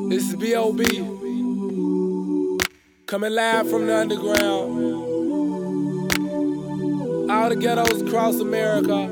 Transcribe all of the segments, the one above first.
This is B.O.B. coming live from the underground. All the ghettos across America.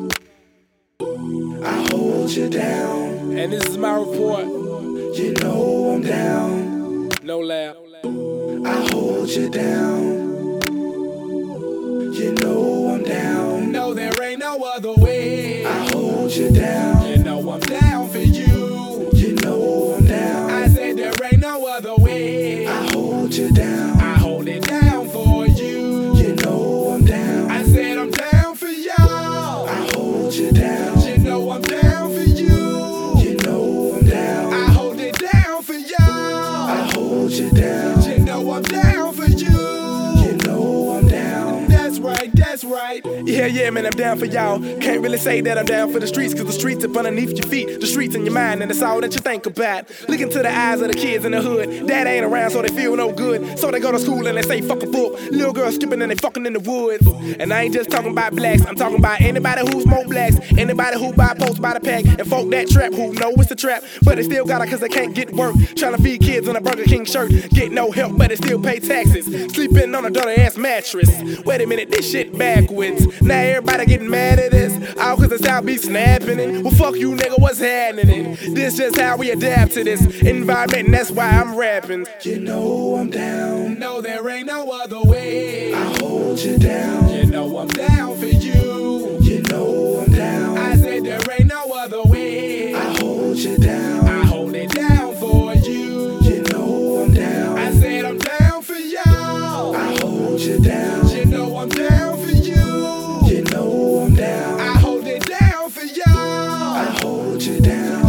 I hold you down. And this is my report. You know I'm down. No lab. I hold you down. You know I'm down. No, there ain't no other way. I hold you down. You know I'm down for you. You know I'm down. I said there ain't no other way. I hold you down. I hold it down for you. You know I'm down. I said I'm down for y'all. I hold you down. You know I'm down for you. You know I'm down. I hold it down for y'all. I hold you down. You know I'm down for you. You know I'm down. That's right, that's right. Yeah, man, I'm down for y'all. Can't really say that I'm down for the streets, cause the streets up underneath your feet, the streets in your mind, and that's all that you think about. Look into the eyes of the kids in the hood. Dad ain't around, so they feel no good. So they go to school and they say fuck a book. Little girls skipping and they fucking in the woods. And I ain't just talking about blacks, I'm talking about anybody who smoke blacks, anybody who buy posts by the pack, and folk that trap who know it's a trap, but they still got it cause they can't get work. Trying to feed kids on a Burger King shirt, get no help, but they still pay taxes. Sleeping on a dirty ass mattress. Wait a minute, this shit backwards. Now everybody getting mad at this, all cause the South be snapping it. Well fuck you nigga, what's happening? This just how we adapt to this environment, and that's why I'm rapping. You know I'm down. No, there ain't no other way. I hold you down. You know I'm down for you. You know I'm down. I said there ain't no other way. I hold you down. I hold it down for you. You know I'm down. I said I'm down for y'all. I hold you down. You know I'm down for you. You know I'm down. I hold it down for y'all. I hold you down.